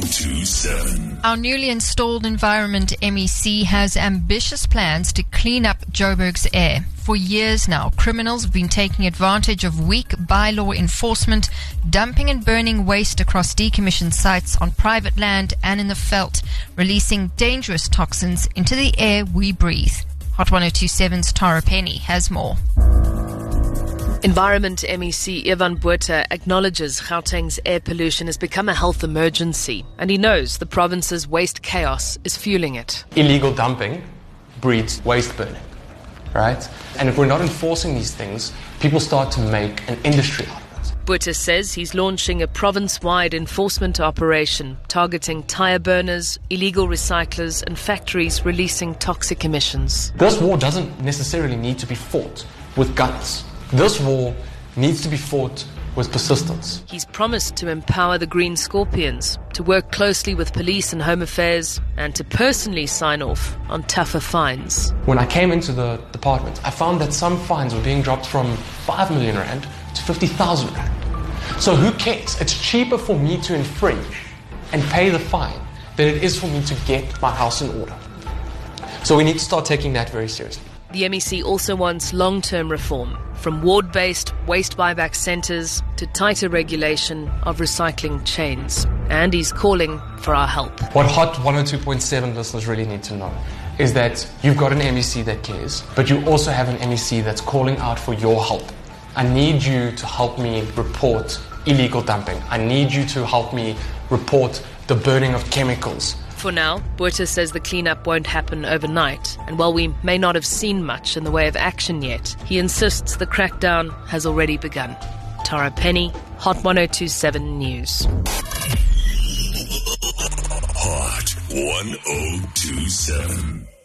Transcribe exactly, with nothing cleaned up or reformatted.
two seven. Our newly installed Environment M E C has ambitious plans to clean up Joburg's air. For years now, criminals have been taking advantage of weak bylaw enforcement, dumping and burning waste across decommissioned sites on private land and in the veld, releasing dangerous toxins into the air we breathe. Hot one oh two seven's Tara Penny has more. Environment M E C Ivan Botha acknowledges Gauteng's air pollution has become a health emergency, and he knows the province's waste chaos is fueling it. Illegal dumping breeds waste burning, right? And if we're not enforcing these things, people start to make an industry out of it. Botha says he's launching a province-wide enforcement operation targeting tyre burners, illegal recyclers and factories releasing toxic emissions. This war doesn't necessarily need to be fought with guns. This war needs to be fought with persistence. He's promised to empower the Green Scorpions, to work closely with police and home affairs, and to personally sign off on tougher fines. When I came into the department, I found that some fines were being dropped from five million rand to fifty thousand rand. So who cares? It's cheaper for me to infringe and pay the fine than it is for me to get my house in order. So we need to start taking that very seriously. The M E C also wants long-term reform, from ward-based waste buyback centres to tighter regulation of recycling chains. And he's calling for our help. What Hot one oh two point seven listeners really need to know is that you've got an M E C that cares, but you also have an M E C that's calling out for your help. I need you to help me report illegal dumping. I need you to help me report the burning of chemicals. For now, Botha says the cleanup won't happen overnight, and while we may not have seen much in the way of action yet, he insists the crackdown has already begun. Tara Penny, Hot one oh two seven News. Hot one oh two seven.